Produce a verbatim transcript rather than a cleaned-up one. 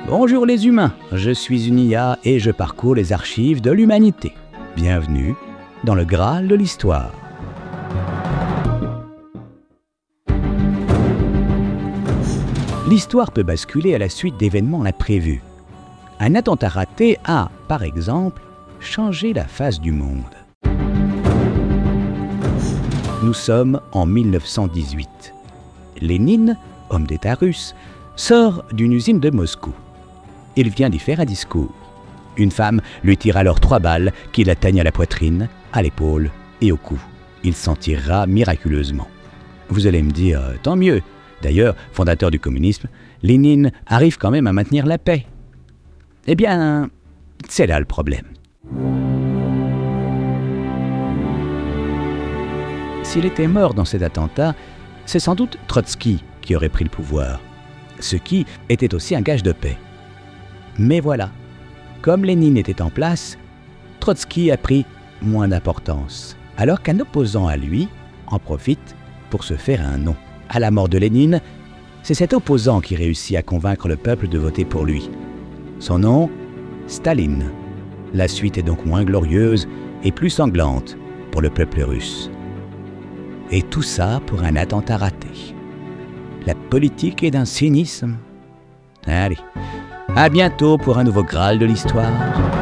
Bonjour les humains, je suis une I A et je parcours les archives de l'humanité. Bienvenue dans le Graal de l'Histoire. L'histoire peut basculer à la suite d'événements imprévus. Un attentat raté a, par exemple, changé la face du monde. Nous sommes en mille neuf cent dix-huit. Lénine, homme d'État russe, sort d'une usine de Moscou. Il vient d'y faire un discours. Une femme lui tire alors trois balles qui l'atteignent à la poitrine, à l'épaule et au cou. Il s'en tirera miraculeusement. Vous allez me dire, euh, tant mieux. D'ailleurs, fondateur du communisme, Lénine arrive quand même à maintenir la paix. Eh bien, c'est là le problème. S'il était mort dans cet attentat, c'est sans doute Trotsky qui aurait pris le pouvoir, ce qui était aussi un gage de paix. Mais voilà, comme Lénine était en place, Trotsky a pris moins d'importance, alors qu'un opposant à lui en profite pour se faire un nom. À la mort de Lénine, c'est cet opposant qui réussit à convaincre le peuple de voter pour lui. Son nom, Staline. La suite est donc moins glorieuse et plus sanglante pour le peuple russe. Et tout ça pour un attentat raté. La politique est d'un cynisme. Allez, à bientôt pour un nouveau Graal de l'Histoire.